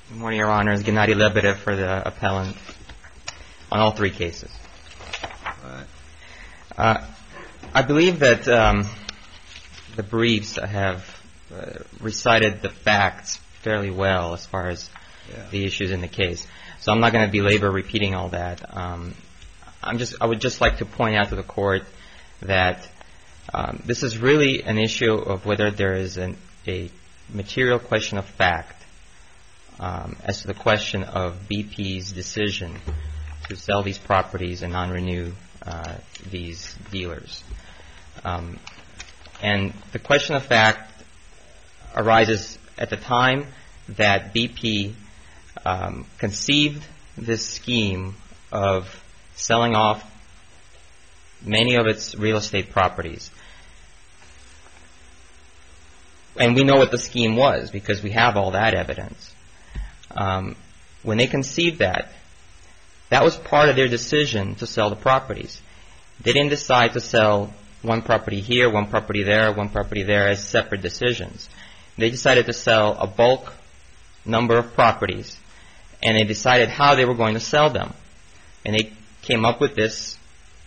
Good morning, Your Honors. Gennady Lebedev for the appellant on all three cases. I believe that the briefs have recited the facts fairly well as far as the issues in the case. So I'm not going to belabor repeating all that. I would just like to point out to the Court that this is really an issue of whether there is a material question of fact as to the question of BP's decision to sell these properties and non-renew these dealers. And the question of fact arises at the time that BP conceived this scheme of selling off many of its real estate properties. And we know what the scheme was because we have all that evidence. When they conceived that was part of their decision to sell the properties. They didn't decide to sell one property here, one property there as separate decisions. They decided to sell a bulk number of properties, and they decided how they were going to sell them. And they came up with this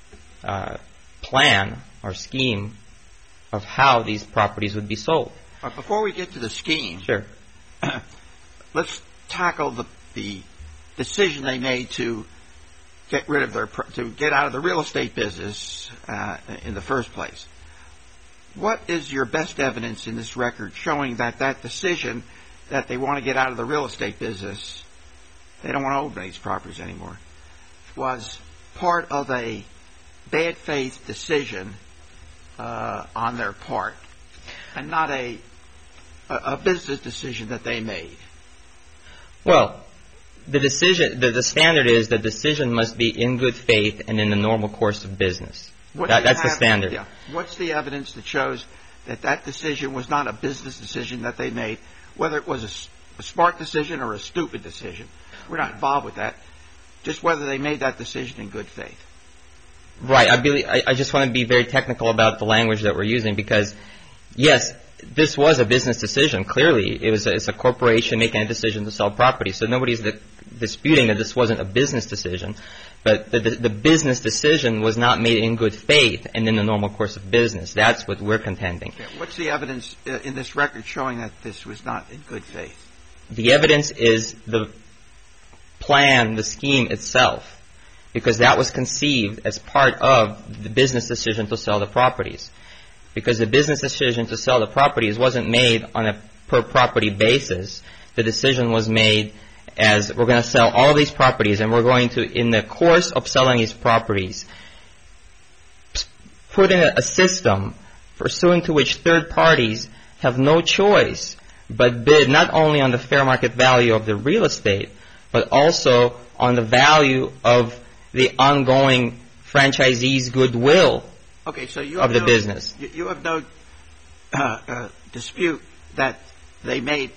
plan or scheme of how these properties would be sold. Before we get to the scheme, sure. Let's tackle the decision they made to get out of the real estate business in the first place. What is your best evidence in this record showing that decision that they want to get out of the real estate business, they don't want to own these properties anymore, was part of a bad faith decision on their part and not a business decision that they made? Well, the standard is the decision must be in good faith and in the normal course of business. That's the standard. Yeah. What's the evidence that shows that decision was not a business decision that they made, whether it was a smart decision or a stupid decision? We're not involved with that. Just whether they made that decision in good faith. Right. I just want to be very technical about the language that we're using because, yes, this was a business decision. Clearly, it's a corporation making a decision to sell property. So nobody's disputing that this wasn't a business decision. But the business decision was not made in good faith and in the normal course of business. That's what we're contending. Okay. What's the evidence in this record showing that this was not in good faith? The evidence is the plan, the scheme itself, because that was conceived as part of the business decision to sell the properties. Because the business decision to sell the properties wasn't made on a per property basis. The decision was made as we're going to sell all of these properties and we're going to, in the course of selling these properties, put in a system pursuant to which third parties have no choice but bid not only on the fair market value of the real estate, but also on the value of the ongoing franchisee's goodwill of the business. You have no dispute that they made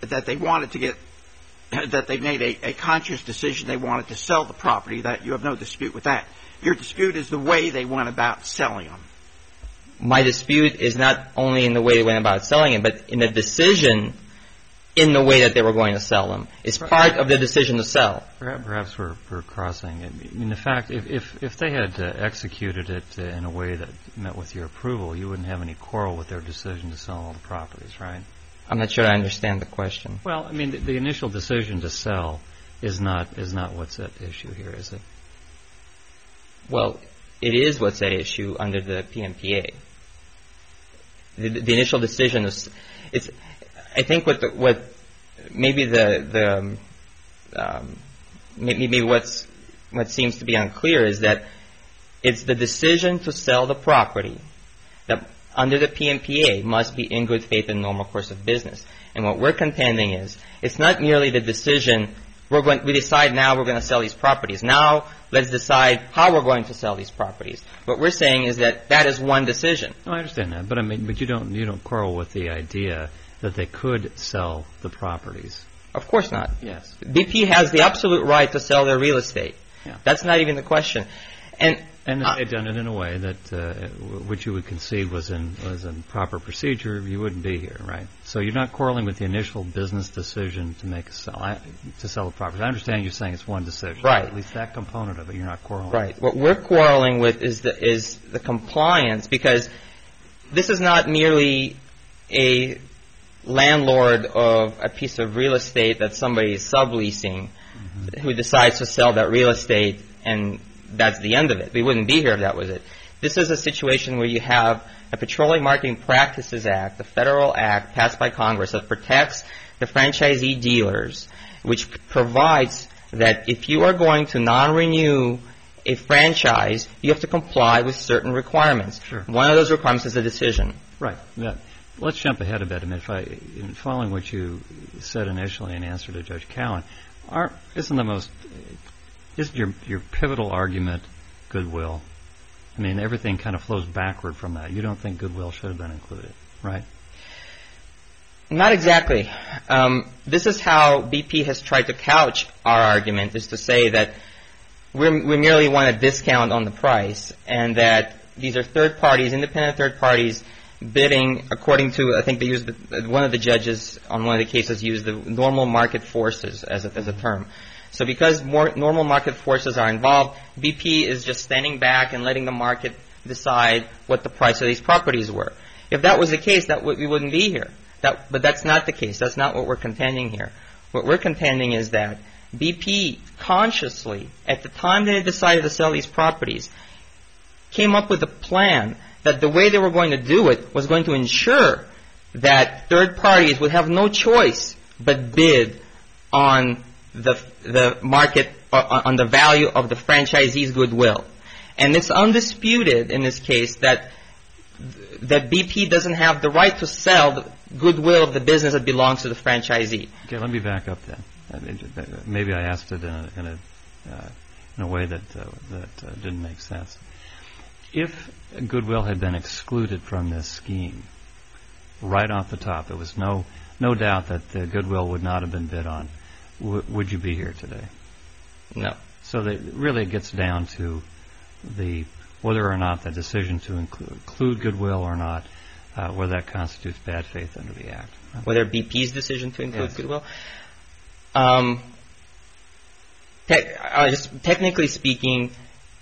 a conscious decision they wanted to sell the property. That you have no dispute with that. Your dispute is the way they went about selling them. My dispute is not only in the way they went about selling it, but in the decision in the way that they were going to sell them. It's part of the decision to sell. Perhaps we're crossing it. I mean, the fact, if they had executed it in a way that met with your approval, you wouldn't have any quarrel with their decision to sell all the properties, right? I'm not sure I understand the question. Well, I mean, the initial decision to sell is not what's at issue here, is it? Well, it is what's at issue under the PMPA. The initial decision is, I think what seems to be unclear is that it's the decision to sell the property that under the PMPA must be in good faith and normal course of business. And what we're contending is it's not merely the decision we decide now we're going to sell these properties. Now let's decide how we're going to sell these properties. What we're saying is that is one decision. No, I understand that, but you don't quarrel with the idea that they could sell the properties. Of course not. Yes. BP has the absolute right to sell their real estate. Yeah. That's not even the question. And And if they'd done it in a way that which you would concede was in proper procedure, you wouldn't be here, right? So you're not quarreling with the initial business decision to sell the property. I understand you're saying it's one decision. Right. At least that component of it, you're not quarreling. Right. What we're quarreling with is the compliance, because this is not merely a landlord of a piece of real estate that somebody is subleasing who decides to sell that real estate, and that's the end of it. We wouldn't be here if that was it. This is a situation where you have a Petroleum Marketing Practices Act, a federal act passed by Congress that protects the franchisee dealers, which provides that if you are going to non-renew a franchise, you have to comply with certain requirements. Sure. One of those requirements is a decision. Right. Yeah. Let's jump ahead a bit. I mean, in following what you said initially in answer to Judge Cowan, isn't your pivotal argument goodwill? I mean, everything kind of flows backward from that. You don't think goodwill should have been included, right? Not exactly. This is how BP has tried to couch our argument, is to say that we merely want a discount on the price, and that these are third parties, independent third parties, bidding according to, I think they used, one of the judges on one of the cases used the normal market forces as a term. So because more normal market forces are involved, BP is just standing back and letting the market decide what the price of these properties were. If that was the case, we wouldn't be here. But that's not the case. That's not what we're contending here. What we're contending is that BP consciously, at the time they decided to sell these properties, came up with a plan that the way they were going to do it was going to ensure that third parties would have no choice but bid on the market, on the value of the franchisee's goodwill. And it's undisputed in this case that BP doesn't have the right to sell the goodwill of the business that belongs to the franchisee. Okay, let me back up then. Maybe I asked it in a way that didn't make sense. If goodwill had been excluded from this scheme right off the top, there was no doubt that the goodwill would not have been bid on, would you be here today? No. So really it gets down to whether or not the decision to include goodwill or not, whether that constitutes bad faith under the Act. Whether BP's decision to include goodwill? Just technically speaking,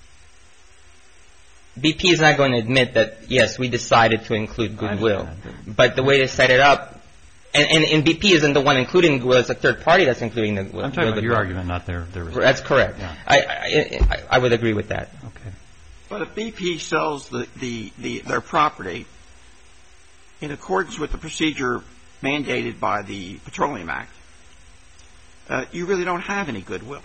BP is not going to admit that, yes, we decided to include goodwill. But the way they set it up, and BP isn't the one including goodwill, it's a third party that's including the goodwill. I'm talking about your argument, not their response. That's correct. Yeah. I would agree with that. Okay. But if BP sells their property in accordance with the procedure mandated by the Petroleum Act, you really don't have any goodwill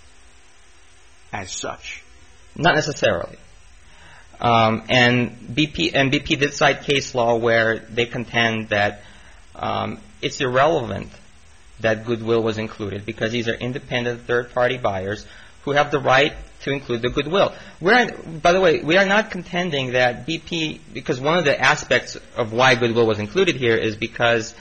as such. Not necessarily. And BP did cite case law where they contend that it's irrelevant that goodwill was included because these are independent third-party buyers who have the right to include the goodwill. By the way, we are not contending that BP, because one of the aspects of why goodwill was included here is because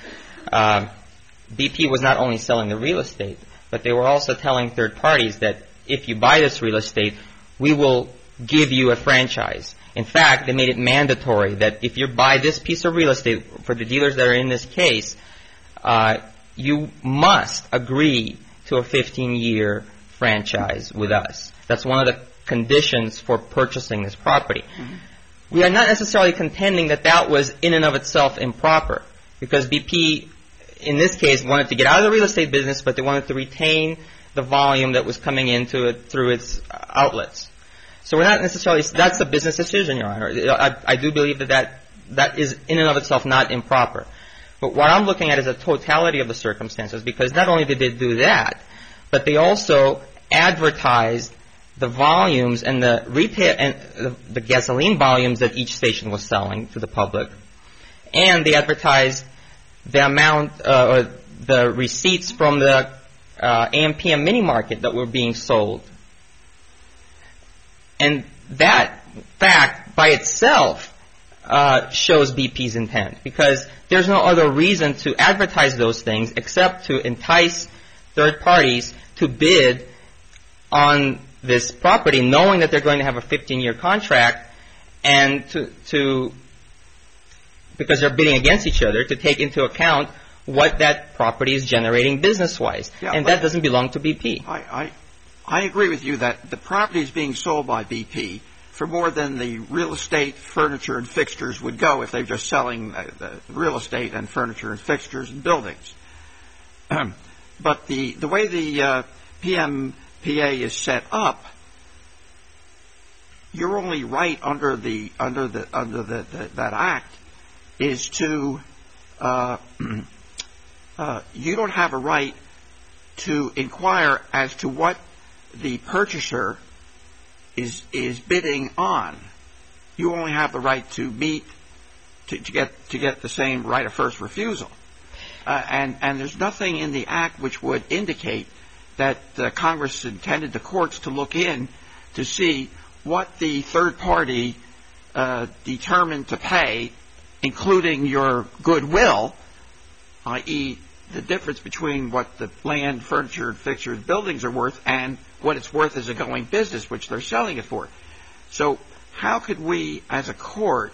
BP was not only selling the real estate, but they were also telling third parties that if you buy this real estate, we will give you a franchise. In fact, they made it mandatory that if you buy this piece of real estate, for the dealers that are in this case, you must agree to a 15-year franchise with us. That's one of the conditions for purchasing this property. Mm-hmm. We are not necessarily contending that that was in and of itself improper, because BP, in this case, wanted to get out of the real estate business, but they wanted to retain the volume that was coming into it through its outlets. So we're not necessarily, that's a business decision, Your Honor. I do believe that is in and of itself not improper. But what I'm looking at is a totality of the circumstances, because not only did they do that, but they also advertised the volumes and the retail and the gasoline volumes that each station was selling to the public, and they advertised the amount or the receipts from the AM/PM mini market that were being sold. And that fact by itself shows BP's intent, because there's no other reason to advertise those things except to entice third parties to bid on this property knowing that they're going to have a 15-year contract, and because they're bidding against each other, to take into account what that property is generating business-wise. Yeah, and that doesn't belong to BP. I agree with you that the property is being sold by BP for more than the real estate, furniture, and fixtures would go if they're just selling the real estate and furniture and fixtures and buildings. But the way the PMPA is set up, your only right under that act is to you don't have a right to inquire as to what the purchaser is bidding on. You only have the right to meet to get the same right of first refusal. And there's nothing in the act which would indicate that Congress intended the courts to look in to see what the third party determined to pay, including your goodwill, i.e., the difference between what the land, furniture, fixtures, buildings are worth and what it's worth as a going business, which they're selling it for. So how could we, as a court,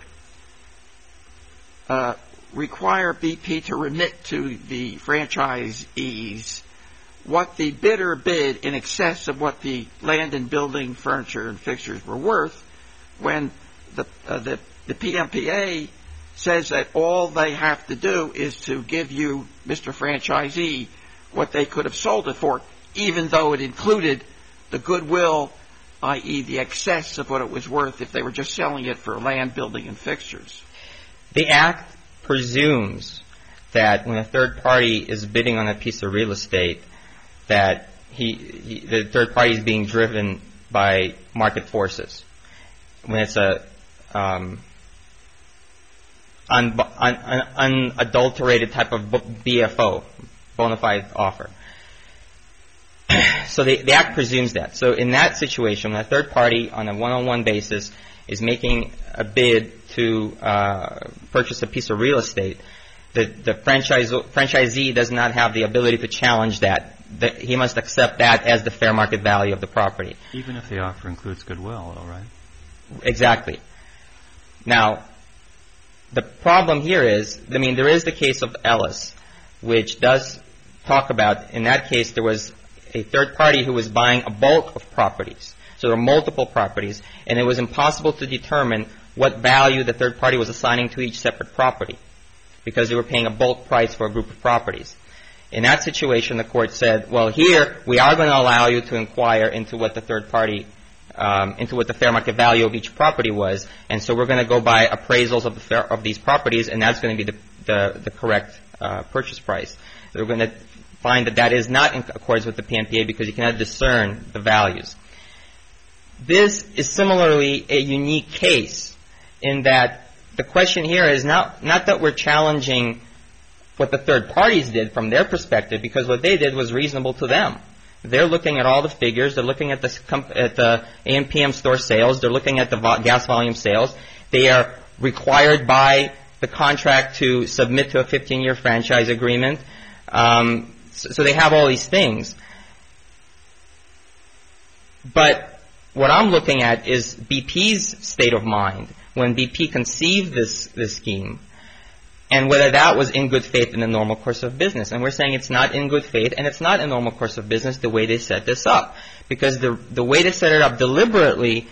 require BP to remit to the franchisees what the bidder bid in excess of what the land and building, furniture, and fixtures were worth, when the PMPA says that all they have to do is to give you, Mr. Franchisee, what they could have sold it for, even though it included the goodwill, i.e. the excess of what it was worth if they were just selling it for land, building, and fixtures. The Act presumes that when a third party is bidding on a piece of real estate, that the third party is being driven by market forces. When it's a unadulterated type of BFO, bona fide offer. So the Act presumes that. So in that situation, when a third party on a one-on-one basis is making a bid to purchase a piece of real estate, the franchisee does not have the ability to challenge that. He must accept that as the fair market value of the property. Even if the offer includes goodwill, all right? Exactly. Now, the problem here is, there is the case of Ellis, which does talk about, in that case, there was a third party who was buying a bulk of properties. So there were multiple properties, and it was impossible to determine what value the third party was assigning to each separate property, because they were paying a bulk price for a group of properties. In that situation, the court said, well, here, we are going to allow you to inquire into what the third party into what the fair market value of each property was, and so we're going to go by appraisals of these properties, and that's going to be the correct purchase price. We're going to find that is not in accordance with the PMPA because you cannot discern the values. This is similarly a unique case in that the question here is not that we're challenging what the third parties did from their perspective, because what they did was reasonable to them. They're looking at all the figures. They're looking at the AMPM store sales. They're looking at the gas volume sales. They are required by the contract to submit to a 15-year franchise agreement. So they have all these things. But what I'm looking at is BP's state of mind when BP conceived this scheme, and whether that was in good faith in the normal course of business. And we're saying it's not in good faith, and it's not in normal course of business the way they set this up. Because the way they set it up deliberately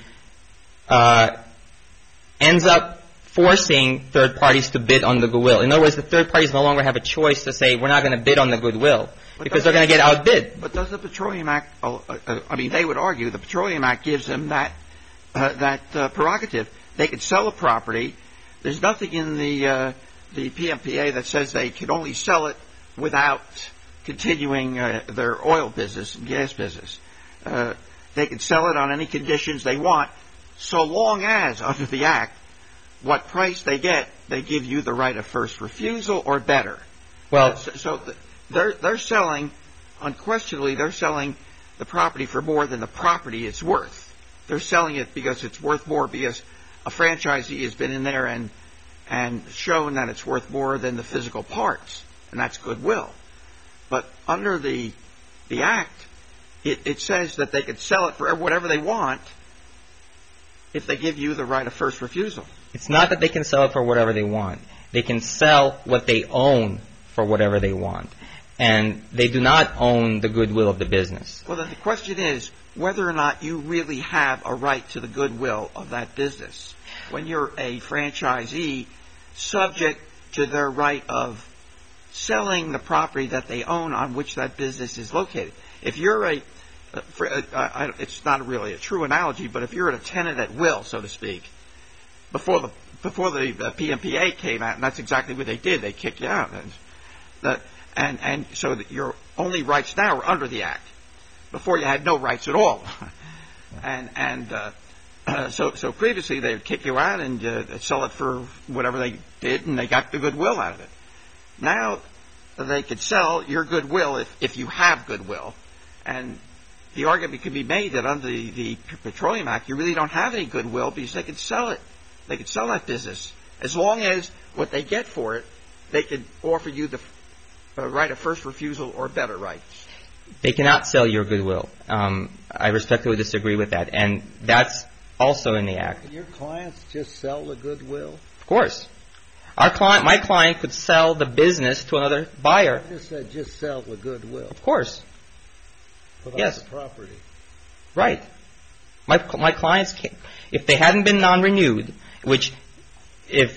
ends up forcing third parties to bid on the goodwill. In other words, the third parties no longer have a choice to say, we're not going to bid on the goodwill, because they're going to get outbid. But does the Petroleum Act, they would argue the Petroleum Act gives them that prerogative. They could sell a property. There's nothing in the PMPA that says they can only sell it without continuing their oil business and gas business. They can sell it on any conditions they want, so long as, under the Act, what price they get, they give you the right of first refusal or better. Well, so they're selling, unquestionably, they're selling the property for more than the property is worth. They're selling it because it's worth more, because a franchisee has been in there and shown that it's worth more than the physical parts, and that's goodwill. But under the Act, it says that they could sell it for whatever they want if they give you the right of first refusal. It's not that they can sell it for whatever they want. They can sell what they own for whatever they want. And they do not own the goodwill of the business. Well, then the question is whether or not you really have a right to the goodwill of that business when you're a franchisee subject to their right of selling the property that they own on which that business is located. If you're it's not really a true analogy, but if you're a tenant at will, so to speak, before the PMPA came out, and that's exactly what they did, they kicked you out. And so that your only rights now are under the Act. Before you had no rights at all. So previously they would kick you out and sell it for whatever they did, and they got the goodwill out of it. Now they could sell your goodwill if you have goodwill. And the argument can be made that under the Petroleum Act, you really don't have any goodwill because they could sell it. They could sell that business. As long as what they get for it, they could offer you the right of first refusal or better rights. They cannot sell your goodwill. I respectfully disagree with that. And that's also in the Act. Can your clients just sell the goodwill? Of course. My client could sell the business to another buyer. I just said just sell the goodwill. Of course. Without Yes. the property. Right. My clients, if they hadn't been non-renewed, which if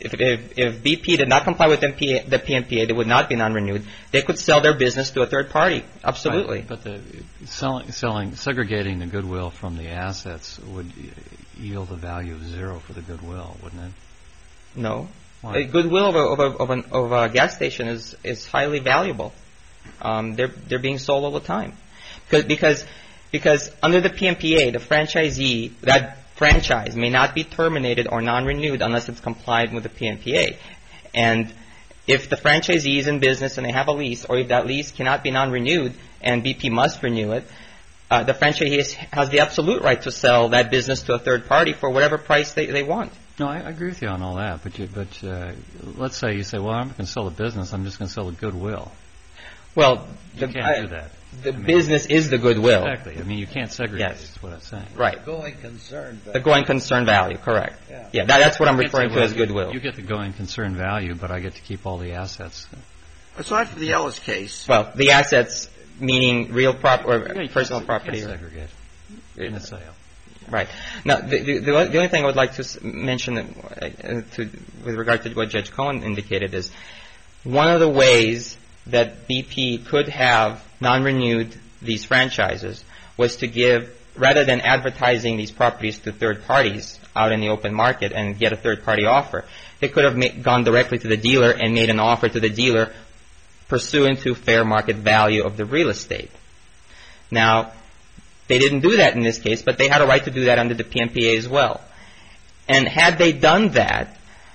BP did not comply with the PMPA, they would not be non-renewed. They could sell their business to a third party. Absolutely. Right. But segregating the goodwill from the assets would yield a value of zero for the goodwill, wouldn't it? No. Why? The goodwill of a gas station is highly valuable. They're being sold all the time. Because under the PMPA, the franchisee, that franchise may not be terminated or non-renewed unless it's complied with the PMPA. And if the franchisee is in business and they have a lease, or if that lease cannot be non-renewed and BP must renew it, the franchisee has the absolute right to sell that business to a third party for whatever price they want. No, I agree with you on all that. But let's say you say, well, I'm not going to sell the business. I'm just going to sell the goodwill. Well, you can't do that. The business is the goodwill. Exactly. I mean, you can't segregate. Yes. Is what I'm saying. Right. Going concern value. The going concern value, correct. Yeah. Yeah, that's what I'm referring to as goodwill. You get the going concern value, but I get to keep all the assets. Aside from the Ellis case. Well, the assets meaning real property or personal property. You can't segregate in a sale. Right. Now, the only thing I would like to mention with regard to what Judge Cohen indicated is one of the ways that BP could have non-renewed these franchises was to give, rather than advertising these properties to third parties out in the open market and get a third-party offer, they could have gone directly to the dealer and made an offer to the dealer pursuant to fair market value of the real estate. Now, they didn't do that in this case, but they had a right to do that under the PMPA as well. And had they done that,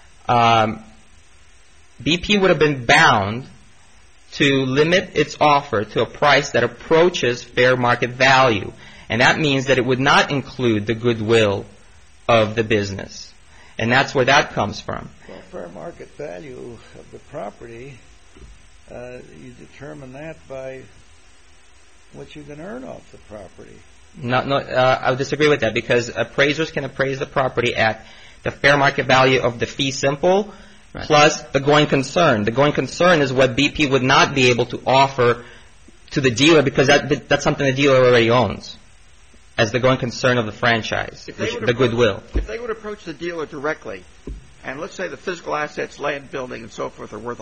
BP would have been bound to limit its offer to a price that approaches fair market value. And that means that it would not include the goodwill of the business. And that's where that comes from. Well, fair market value of the property, you determine that by what you can earn off the property. No, I would disagree with that because appraisers can appraise the property at the fair market value of the fee simple plus the going concern. The going concern is what BP would not be able to offer to the dealer because that's something the dealer already owns as the going concern of the franchise, the goodwill. If they would approach the dealer directly, and let's say the physical assets, land, building, and so forth are worth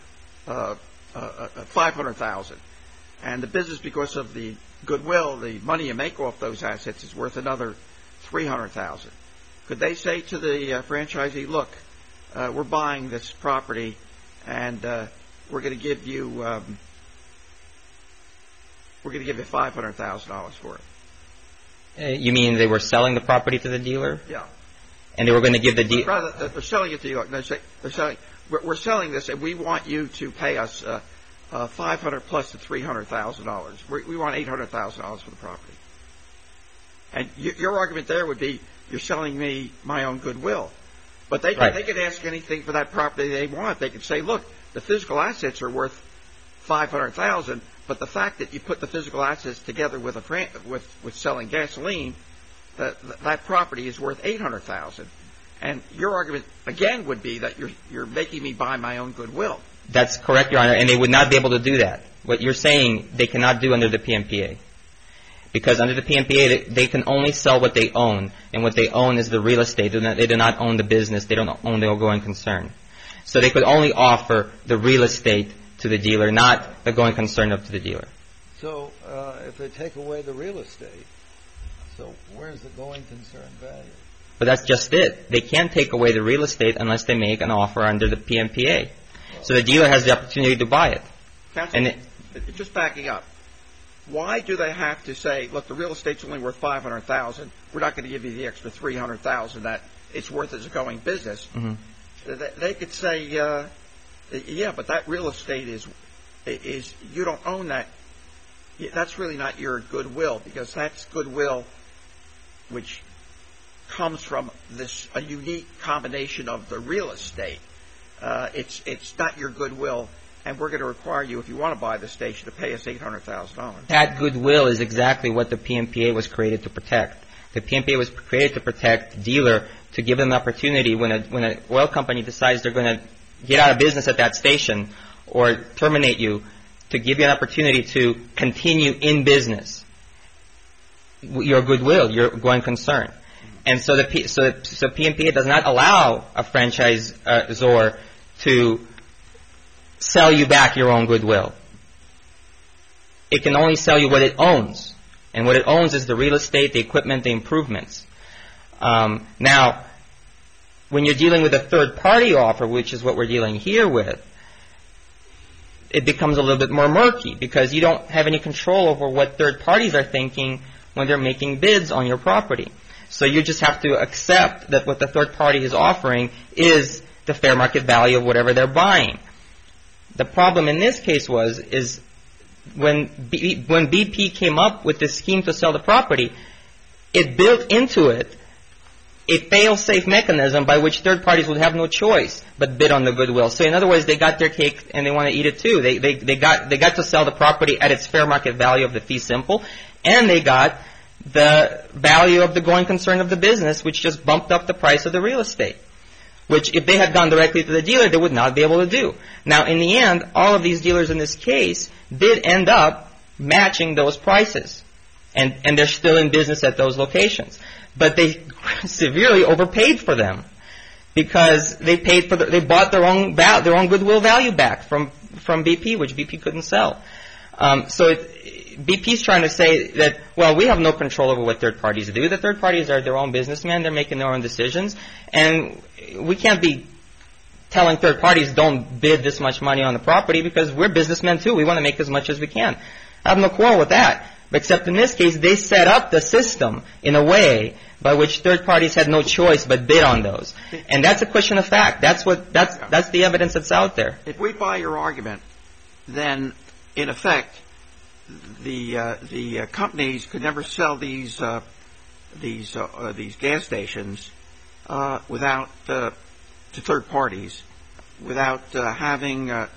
$500,000, and the business, because of the goodwill, the money you make off those assets is worth another $300,000. Could they say to the franchisee, look, we're buying this property and we're going to give you $500,000 for it? You mean they were selling the property to the dealer? Yeah. And they were going to give the dealer? Rather, they're selling it to you. We're selling this, and we want you to pay us $500,000 plus the $300,000. We want $800,000 for the property. And your argument there would be, you're selling me my own goodwill. But they could ask anything for that property they want. They could say, look, the physical assets are worth $500,000, but the fact that you put the physical assets together with selling gasoline, that property is worth $800,000. And your argument again would be that you're making me buy my own goodwill. That's correct, Your Honor, and they would not be able to do that. What you're saying they cannot do under the PMPA. Because under the PMPA, they can only sell what they own, and what they own is the real estate. They do not own the business. They don't own the going concern. So they could only offer the real estate to the dealer, not the going concern up to the dealer. So if they take away the real estate, so where's the going concern value? But that's just it. They can't take away the real estate unless they make an offer under the PMPA. So the dealer has the opportunity to buy it. Counsel, just backing up, why do they have to say, look, the real estate's only worth $500,000. We're not going to give you the extra $300,000 that it's worth as a going business. Mm-hmm. They could say, yeah, but that real estate is you don't own that. That's really not your goodwill, because that's goodwill which comes from a unique combination of the real estate. It's not your goodwill, and we're going to require you, if you want to buy the station, to pay us $800,000. That goodwill is exactly what the PMPA was created to protect. The PMPA was created to protect the dealer, to give them an opportunity when an oil company decides they're going to get out of business at that station or terminate you, to give you an opportunity to continue in business. Your goodwill, your going concern. And so PMPA does not allow a franchisor to sell you back your own goodwill. It can only sell you what it owns. And what it owns is the real estate, the equipment, the improvements. Now, when you're dealing with a third-party offer, which is what we're dealing here with, it becomes a little bit more murky, because you don't have any control over what third parties are thinking when they're making bids on your property. So you just have to accept that what the third party is offering is the fair market value of whatever they're buying. The problem in this case is when BP came up with this scheme to sell the property, it built into it a fail-safe mechanism by which third parties would have no choice but bid on the goodwill. So in other words, they got their cake and they want to eat it too. They got to sell the property at its fair market value of the fee simple, and they got the value of the going concern of the business, which just bumped up the price of the real estate, which if they had gone directly to the dealer, they would not be able to do. Now, in the end, all of these dealers in this case did end up matching those prices, and they're still in business at those locations. But they severely overpaid for them, because they bought their own goodwill value back from BP, which BP couldn't sell. BP's trying to say that, well, we have no control over what third parties do. The third parties are their own businessmen. They're making their own decisions. And we can't be telling third parties don't bid this much money on the property, because we're businessmen too. We want to make as much as we can. I have no quarrel with that. Except in this case, they set up the system in a way by which third parties had no choice but bid on those. And that's a question of fact. That's the evidence that's out there. If we buy your argument, then in effect, the companies could never sell these gas stations without to third parties without having a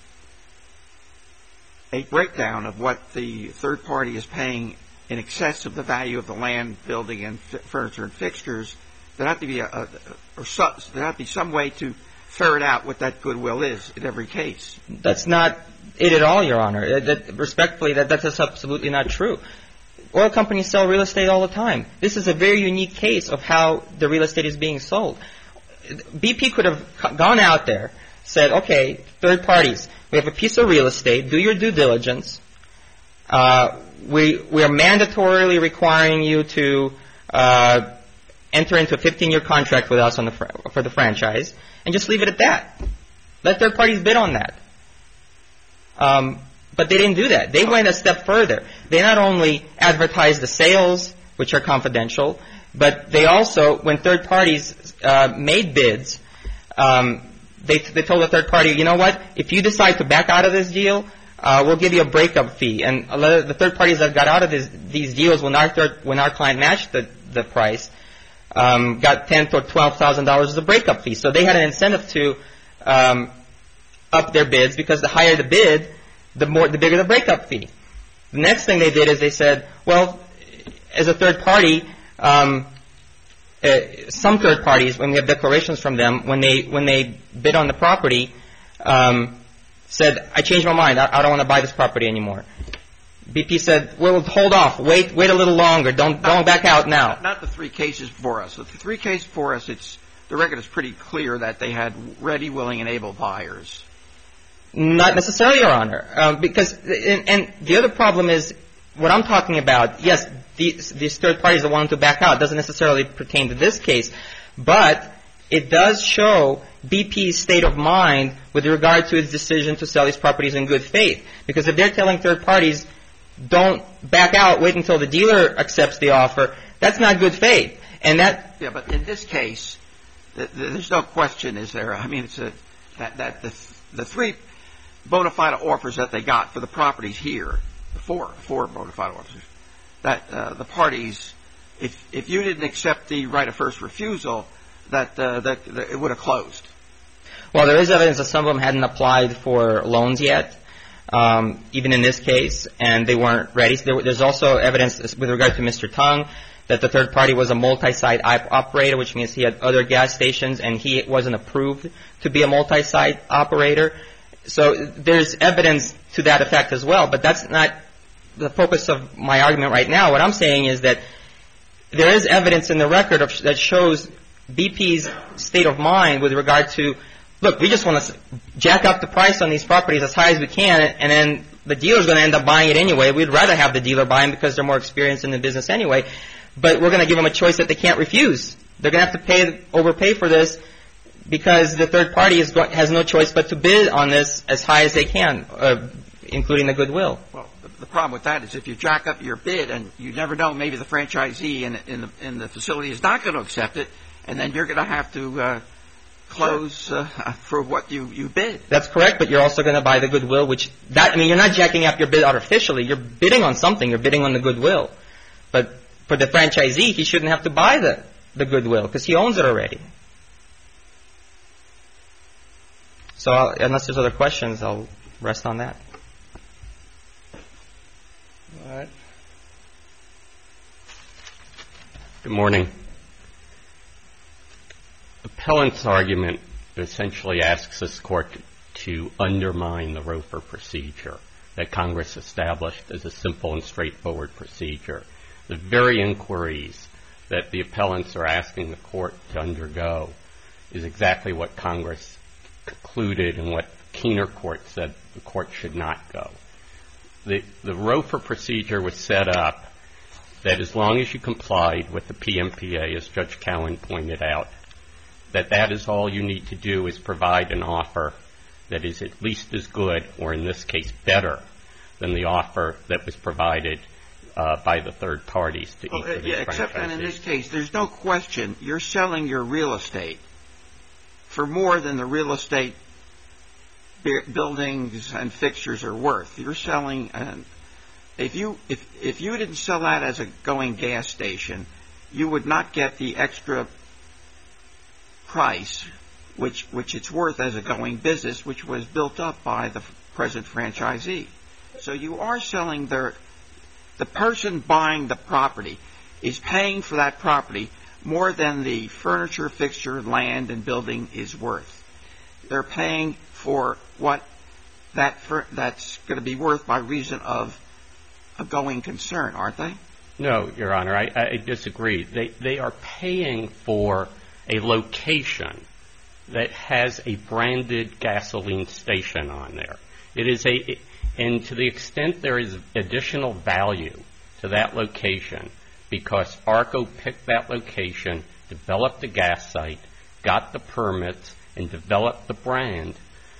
breakdown of what the third party is paying in excess of the value of the land, building, and furniture and fixtures. There have to be some way to ferret out what that goodwill is in every case. That's not it at all, Your Honor. Respectfully, that's just absolutely not true. Oil companies sell real estate all the time. This is a very unique case of how the real estate is being sold. BP could have gone out there, said, okay, third parties, we have a piece of real estate. Do your due diligence. We are mandatorily requiring you to enter into a 15-year contract with us for the franchise, and just leave it at that. Let third parties bid on that. But they didn't do that. They went a step further. They not only advertised the sales, which are confidential, but they also, when third parties made bids, they told the third party, you know what, if you decide to back out of this deal, we'll give you a breakup fee. And the third parties that got out of these deals when our client matched the price got $10,000 to $12,000 as a breakup fee. So they had an incentive to up their bids, because the higher the bid, the bigger the breakup fee. The next thing they did is they said, well, as a third party, some third parties, when we have declarations from them, when they bid on the property, said, I changed my mind. I don't want to buy this property anymore. BP said, well, hold off. Wait a little longer. Don't back out now. Not the three cases before us. With the three cases before us, the record is pretty clear that they had ready, willing, and able buyers. Not necessarily, Your Honor. Because the other problem is what I'm talking about. Yes, these third parties are wanting to back out. It doesn't necessarily pertain to this case. But it does show BP's state of mind with regard to its decision to sell these properties in good faith. Because if they're telling third parties, don't back out, wait until the dealer accepts the offer, that's not good faith. And that... Yeah, but in this case, there's no question, is there? I mean, it's that the three bona fide offers that they got for the properties here, the four bona fide offers, that the parties, if you didn't accept the right of first refusal, that it would have closed. Well, there is evidence that some of them hadn't applied for loans yet, even in this case, and they weren't ready. There's also evidence with regard to Mr. Tung that the third party was a multi-site operator, which means he had other gas stations, and he wasn't approved to be a multi-site operator. So there's evidence to that effect as well, but that's not the focus of my argument right now. What I'm saying is that there is evidence in the record that shows BP's state of mind with regard to, look, we just want to jack up the price on these properties as high as we can, and then the dealer's going to end up buying it anyway. We'd rather have the dealer buy them because they're more experienced in the business anyway. But we're going to give them a choice that they can't refuse. They're going to have to overpay for this because the third party has no choice but to bid on this as high as they can, including the goodwill. Well, the problem with that is if you jack up your bid and you never know, maybe the franchisee in the facility is not going to accept it, and then you're going to have to close for what you bid. That's correct, but you're also going to buy the goodwill, you're not jacking up your bid artificially. You're bidding on something. You're bidding on the goodwill. But for the franchisee, he shouldn't have to buy the goodwill because he owns it already. So unless there's other questions, I'll rest on that. All right. Good morning. Appellant's argument essentially asks this court to undermine the ROFR procedure that Congress established as a simple and straightforward procedure. The very inquiries that the appellants are asking the court to undergo is exactly what Congress concluded and what Keener Court said the court should not go. The ROFR procedure was set up that as long as you complied with the PMPA, as Judge Cowan pointed out, that is all you need to do is provide an offer that is at least as good, or in this case better, than the offer that was provided by the third parties to each of these franchisees. Except that in this case, there's no question you're selling your real estate for more than the real estate buildings and fixtures are worth. You're selling, if you didn't sell that as a going gas station, you would not get the extra price which it's worth as a going business, which was built up by the present franchisee. So you are selling the person buying the property is paying for that property more than the furniture, fixture, land, and building is worth. They're paying for what that's going to be worth by reason of a going concern, aren't they? No, Your Honor, I disagree. They are paying for a location that has a branded gasoline station on there. And to the extent there is additional value to that location, because ARCO picked that location, developed the gas site, got the permits, and developed the brand,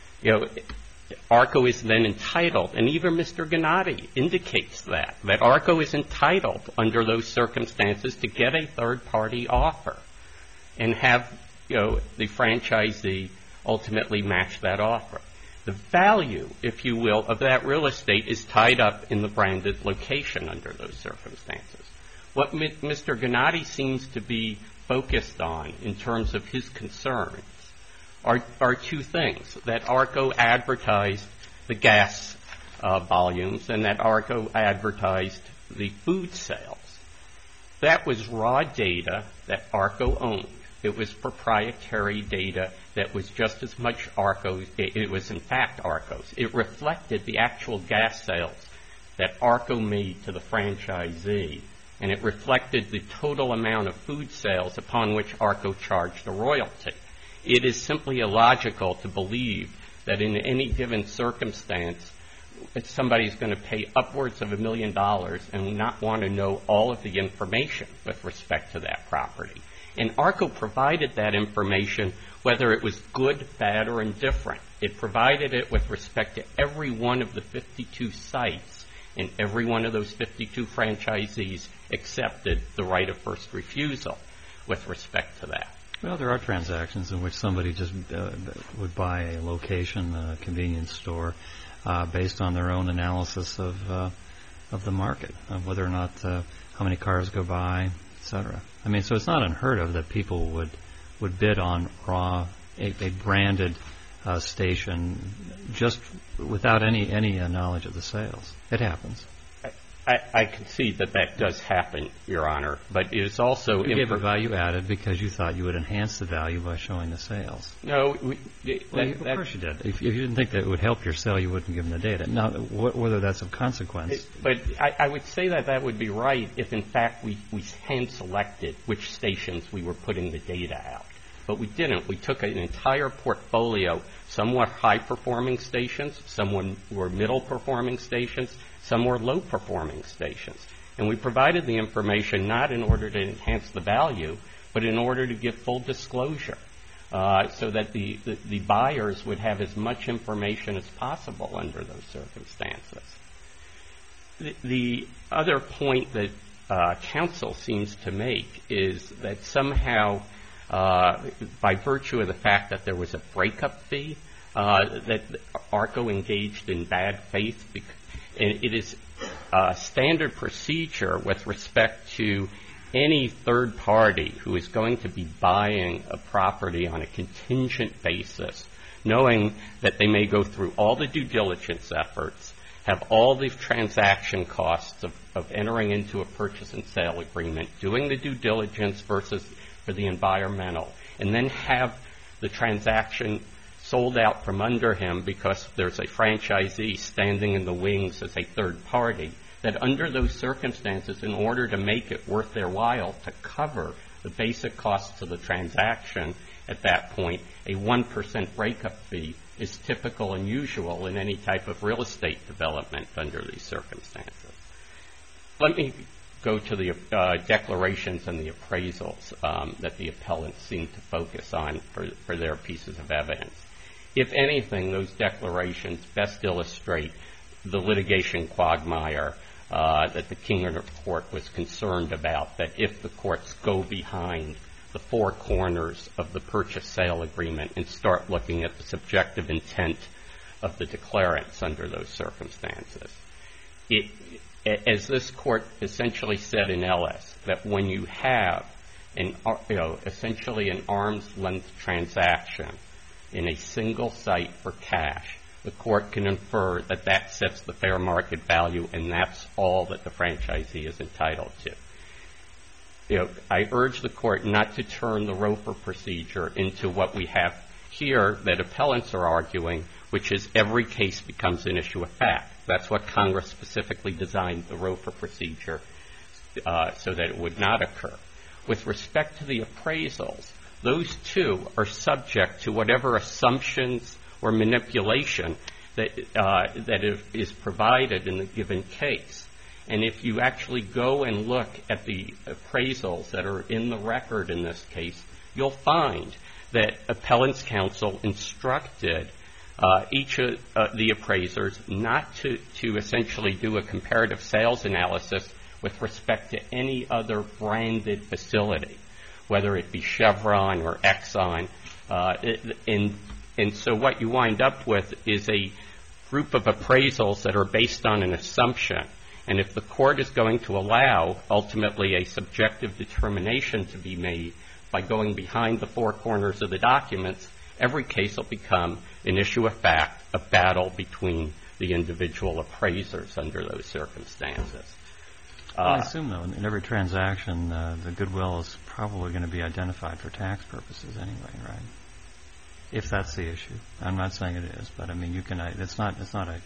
ARCO is then entitled, and even Mr. Gennady indicates that ARCO is entitled under those circumstances to get a third-party offer and have the franchisee ultimately match that offer. The value, if you will, of that real estate is tied up in the branded location under those circumstances. What Mr. Gennady seems to be focused on in terms of his concerns are two things: that ARCO advertised the gas volumes and that ARCO advertised the food sales. That was raw data that ARCO owned. It was proprietary data that was just as much ARCO's. It was, in fact, ARCO's. It reflected the actual gas sales that ARCO made to the franchisee, and it reflected the total amount of food sales upon which ARCO charged a royalty. It is simply illogical to believe that in any given circumstance, somebody's going to pay upwards of $1 million and not want to know all of the information with respect to that property. And ARCO provided that information, whether it was good, bad, or indifferent. It provided it with respect to every one of the 52 sites, and every one of those 52 franchisees accepted the right of first refusal with respect to that. Well, there are transactions in which somebody just would buy a location, a convenience store, based on their own analysis of the market, of whether or not how many cars go by, etc. I mean, so it's not unheard of that people would bid on a branded station just without any knowledge of the sales. It happens. I concede that does happen, Your Honor, but it is also... You gave a value added because you thought you would enhance the value by showing the sales. No. Of course you did. If you didn't think that it would help your sale, you wouldn't give them the data. Now, whether that's of consequence... But I would say that would be right if, in fact, we hand-selected which stations we were putting the data out. But we didn't. We took an entire portfolio. Some were high-performing stations, some were middle-performing stations, some were low-performing stations. And we provided the information not in order to enhance the value, but in order to give full disclosure so that the buyers would have as much information as possible under those circumstances. The other point that counsel seems to make is that somehow, by virtue of the fact that there was a breakup fee, that ARCO engaged in bad faith. It is standard procedure with respect to any third party who is going to be buying a property on a contingent basis, knowing that they may go through all the due diligence efforts, have all the transaction costs of entering into a purchase and sale agreement, doing the due diligence versus for the environmental, and then have the transaction sold out from under him because there's a franchisee standing in the wings as a third party, that under those circumstances, in order to make it worth their while to cover the basic costs of the transaction at that point, a 1% breakup fee is typical and usual in any type of real estate development under these circumstances. Let me go to the declarations and the appraisals that the appellants seem to focus on for their pieces of evidence. If anything, those declarations best illustrate the litigation quagmire that the King Court was concerned about, that if the courts go behind the four corners of the purchase-sale agreement and start looking at the subjective intent of the declarants under those circumstances. As this court essentially said in Ellis, that when you have essentially an arm's-length transaction in a single site for cash, the court can infer that that sets the fair market value, and that's all that the franchisee is entitled to. I urge the court not to turn the Roper procedure into what we have here that appellants are arguing, which is every case becomes an issue of fact. That's what Congress specifically designed the Roper procedure so that it would not occur. With respect to the appraisals, those too are subject to whatever assumptions or manipulation that is provided in the given case. And if you actually go and look at the appraisals that are in the record in this case, you'll find that appellants' counsel instructed each of the appraisers not to essentially do a comparative sales analysis with respect to any other branded facility, whether it be Chevron or Exxon. And so what you wind up with is a group of appraisals that are based on an assumption. And if the court is going to allow ultimately a subjective determination to be made by going behind the four corners of the documents, every case will become an issue of fact, a battle between the individual appraisers under those circumstances. I assume, though, in every transaction, the goodwill is probably going to be identified for tax purposes anyway, right? If that's the issue. I'm not saying it is, but I mean, you can. It's not a.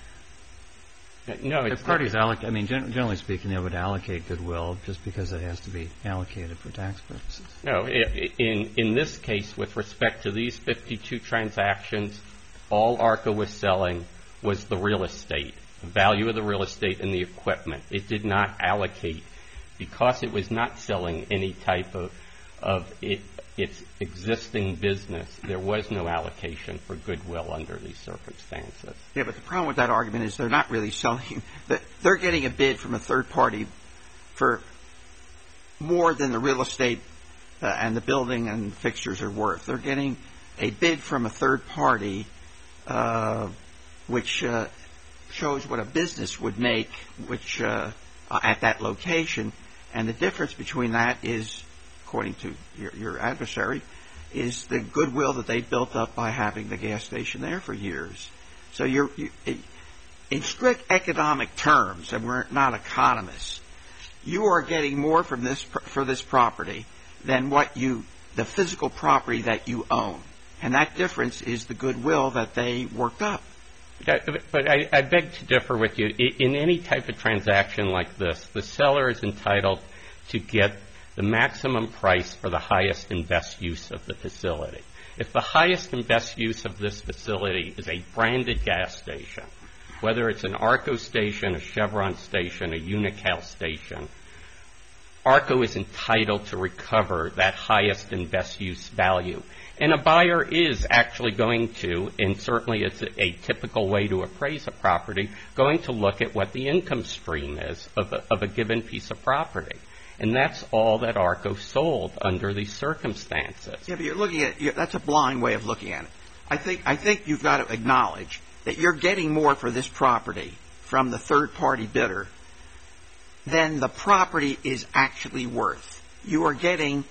No, the parties allocate. I mean, generally speaking, they would allocate goodwill just because it has to be allocated for tax purposes. No, in this case, with respect to these 52 transactions, all ARCA was selling was the real estate, the value of the real estate and the equipment. It did not allocate because it was not selling any type of its existing business. There was no allocation for goodwill under these circumstances. Yeah, but the problem with that argument is they're not really selling. They're getting a bid from a third party for more than the real estate and the building and fixtures are worth. They're getting a bid from a third party which shows what a business would make at that location. And the difference between that is, according to your adversary, is the goodwill that they built up by having the gas station there for years. So in strict economic terms, and we're not economists, you are getting more for this property than the physical property that you own. And that difference is the goodwill that they worked up. But I beg to differ with you. In any type of transaction like this, the seller is entitled to get the maximum price for the highest and best use of the facility. If the highest and best use of this facility is a branded gas station, whether it's an ARCO station, a Chevron station, a Unocal station, ARCO is entitled to recover that highest and best use value. And a buyer is actually going to, and certainly it's a typical way to appraise a property, going to look at what the income stream is of a given piece of property. And that's all that ARCO sold under these circumstances. Yeah, but you're looking at that's a blind way of looking at it. I think you've got to acknowledge that you're getting more for this property from the third party bidder than the property is actually worth. You are getting,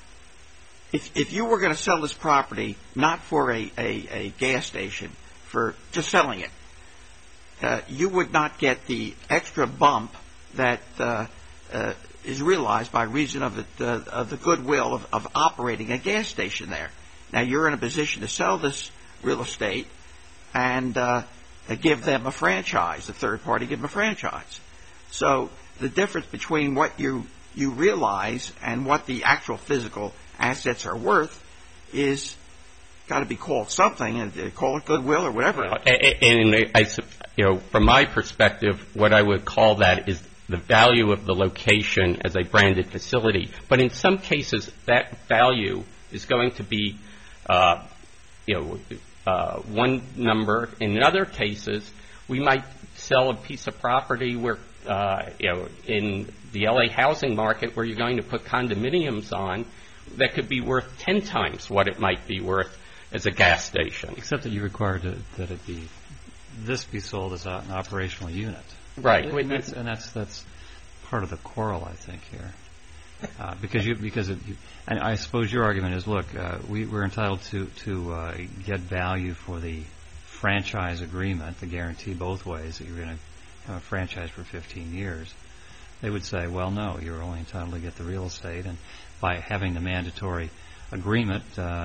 if you were going to sell this property not for a gas station, for just selling it, you would not get the extra bump that is realized by reason of the goodwill of operating a gas station there. Now you're in a position to sell this real estate and give them a franchise, the third party give them a franchise. So the difference between what you realize and what the actual physical assets are worth is got to be called something, and call it goodwill or whatever. And from my perspective, what I would call that is the value of the location as a branded facility. But in some cases, that value is going to be, one number. In other cases, we might sell a piece of property where, in the LA housing market where you're going to put condominiums on, that could be worth 10 times what it might be worth as a gas station. Except that you require that this be sold as an operational unit. Right. And that's part of the quarrel, I think, here. And I suppose your argument is, look, we're entitled to get value for the franchise agreement, the guarantee both ways that you're going to have a franchise for 15 years. They would say, well, no, you're only entitled to get the real estate, and by having the mandatory agreement,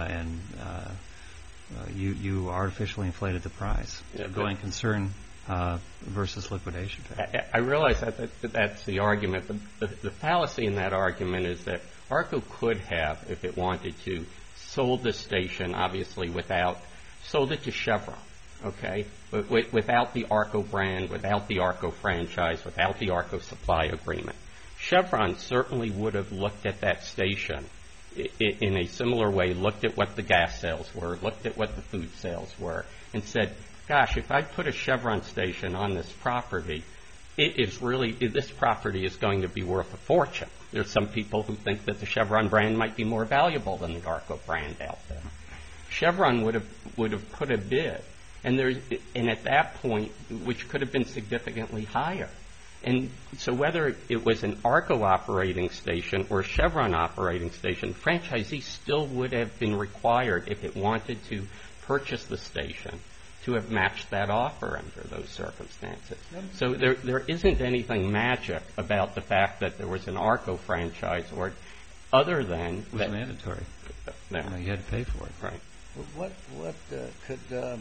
you artificially inflated the price. Going concern versus liquidation. I realize that's the argument. The fallacy in that argument is that ARCO could have, if it wanted to, sold the station, obviously sold it to Chevron, okay, but without the ARCO brand, without the ARCO franchise, without the ARCO supply agreement. Chevron certainly would have looked at that station in a similar way, looked at what the gas sales were, looked at what the food sales were, and said, gosh, if I put a Chevron station on this property, this property is going to be worth a fortune. There's some people who think that the Chevron brand might be more valuable than the ARCO brand out there. Chevron would have put a bid, and at that point, which could have been significantly higher. And so whether it was an ARCO operating station or a Chevron operating station, franchisee still would have been required, if it wanted to purchase the station, to have matched that offer under those circumstances. So there isn't anything magic about the fact that there was an ARCO franchise, or other than it was mandatory. No. You had to pay for it. Right. What could the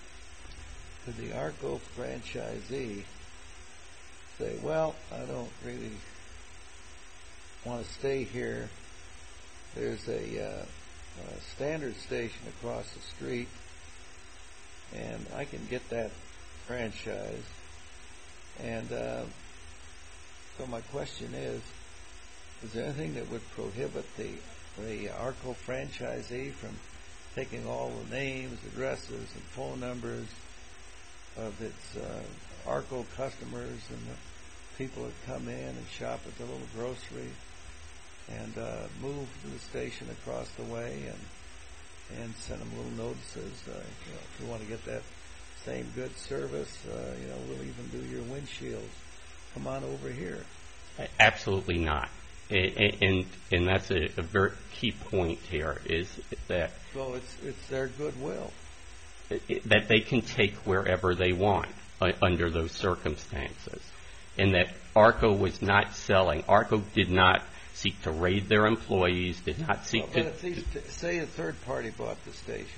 ARCO franchisee say? Well, I don't really want to stay here. There's a standard station across the street, and I can get that franchise. And so my question is there anything that would prohibit the ARCO franchisee from taking all the names, addresses, and phone numbers of its ARCO customers and the people that come in and shop at the little grocery, and move to the station across the way and send them little notices? If you want to get that same good service, we'll even do your windshields. Come on over here. Absolutely not. And that's a very key point here, is that so it's their goodwill that they can take wherever they want under those circumstances, and that ARCO was not selling. ARCO did not seek to raid their employees, did not seek to... But say a third party bought the station,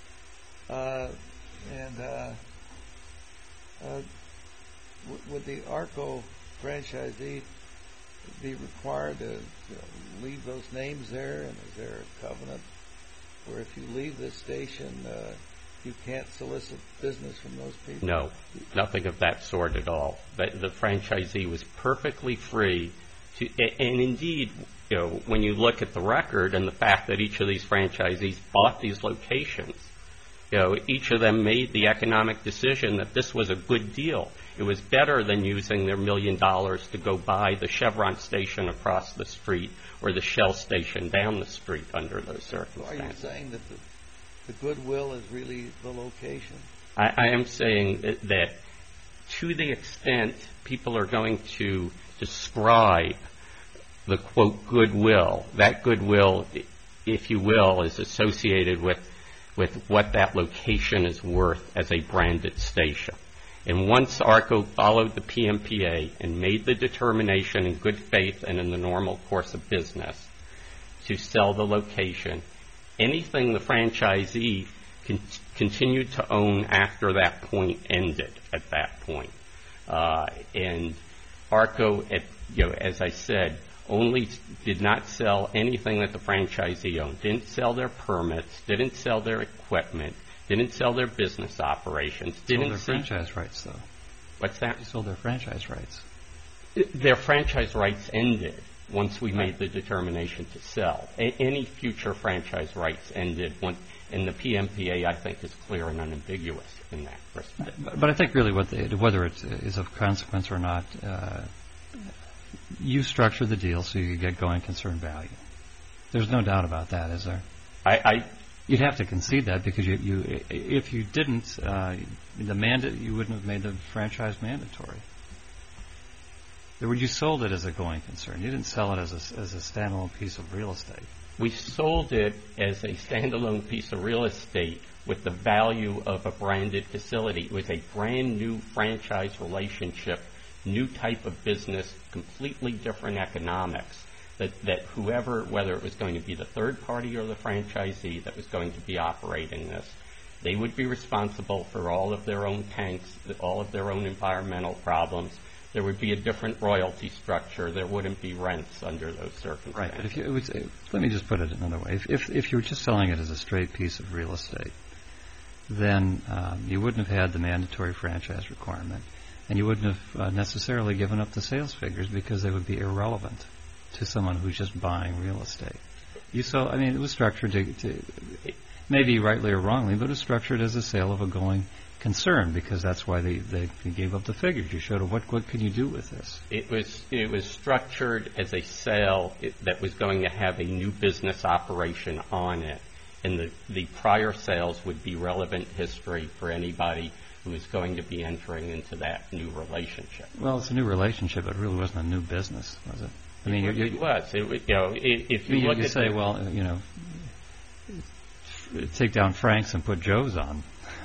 would the ARCO franchisee be required to leave those names there? And is there a covenant where if you leave this station, you can't solicit business from those people? No, nothing of that sort at all. But the franchisee was perfectly free to, and indeed, when you look at the record and the fact that each of these franchisees bought these locations, each of them made the economic decision that this was a good deal. It was better than using their $1 million to go buy the Chevron station across the street or the Shell station down the street under those circumstances. Are you saying that the goodwill is really the location? I am saying that to the extent people are going to describe the, quote, goodwill, that goodwill, if you will, is associated with what that location is worth as a branded station. And once ARCO followed the PMPA and made the determination in good faith and in the normal course of business to sell the location, anything the franchisee continued to own after that point ended at that point. And ARCO, as I said, only did not sell anything that the franchisee owned. Didn't sell their permits, didn't sell their equipment, didn't sell their business operations. Sold their franchise rights, though. What's that? They sold their franchise rights. Their franchise rights ended once we made the determination to sell. Any future franchise rights ended and the PMPA, I think, is clear and unambiguous in that respect. But I think really whether it is of consequence or not, you structure the deal so you get going concern value. There's no doubt about that, is there? You'd have to concede that, because if you didn't, you wouldn't have made the franchise mandatory. You sold it as a going concern. You didn't sell it as a standalone piece of real estate. We sold it as a standalone piece of real estate with the value of a branded facility. It was a brand new franchise relationship, new type of business, completely different economics, that whoever, whether it was going to be the third party or the franchisee that was going to be operating this, they would be responsible for all of their own tanks, all of their own environmental problems. There would be a different royalty structure. There wouldn't be rents under those circumstances. Right, but let me just put it another way. If you were just selling it as a straight piece of real estate, then you wouldn't have had the mandatory franchise requirement, and you wouldn't have necessarily given up the sales figures, because they would be irrelevant to someone who's just buying real estate. It was structured to maybe rightly or wrongly, but it was structured as a sale of a going concern, because that's why they gave up the figures. You showed what can you do with this? It was structured as a sale that was going to have a new business operation on it, and the prior sales would be relevant history for anybody who is going to be entering into that new relationship. Well, it's a new relationship. It really wasn't a new business, was it? I mean, it was. If you look at say, take down Frank's and put Joe's on.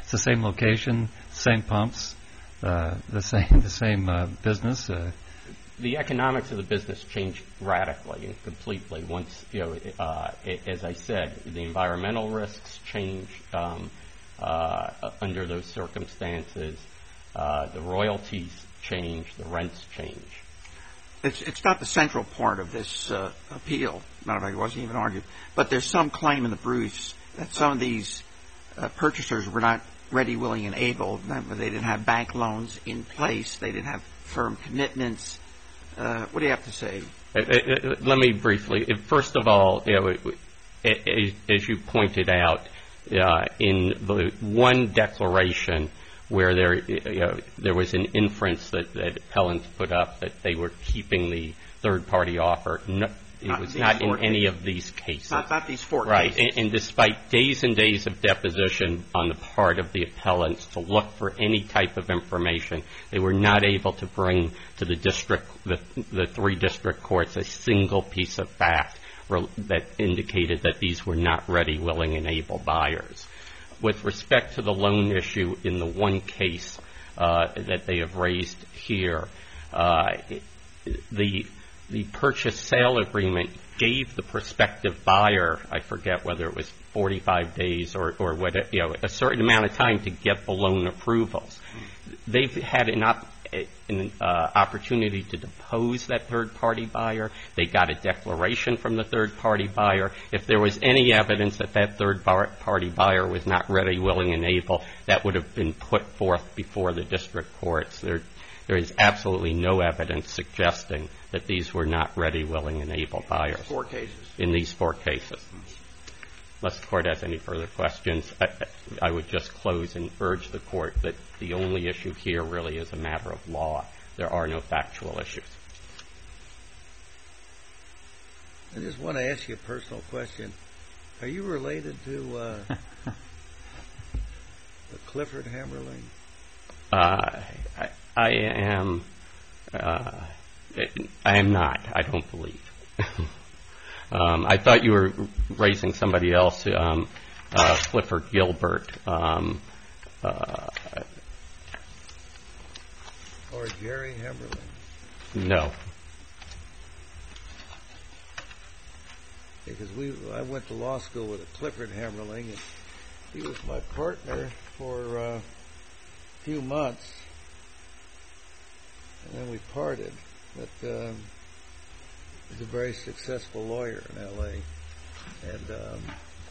It's the same location, same pumps, the same business. The economics of the business changed radically and completely once, as I said, the environmental risks change under those circumstances. The royalties change, the rents change. It's not the central part of this appeal. Matter of fact, it wasn't even argued. But there's some claim in the briefs that some of these purchasers were not ready, willing, and able. They didn't have bank loans in place. They didn't have firm commitments. What do you have to say? Let me briefly. First of all, as you pointed out, in the one declaration where there was an inference that appellants put up that they were keeping the third-party offer. It was not in any of these cases. Not these four cases. Right. And despite days and days of deposition on the part of the appellants to look for any type of information, they were not able to bring to the three district courts a single piece of fact that indicated that these were not ready, willing, and able buyers. With respect to the loan issue in the one case that they have raised here, the purchase-sale agreement gave the prospective buyer, I forget whether it was 45 days or a certain amount of time to get the loan approvals. They've had an opportunity to depose that third-party buyer. They got a declaration from the third-party buyer. If there was any evidence that that third-party buyer was not ready, willing, and able, that would have been put forth before the district courts. There is absolutely no evidence suggesting that these were not ready, willing, and able buyers. Four cases. In these four cases. Unless the Court has any further questions, I would just close and urge the Court that the only issue here really is a matter of law. There are no factual issues. I just want to ask you a personal question. Are you related to Clifford Hammerling? I am not, I don't believe. I thought you were raising somebody else, Clifford Gilbert. Or Jerry Hammerling? No. Because I went to law school with a Clifford Hammerling, and he was my partner for a few months, and then we parted. But he's a very successful lawyer in L.A., and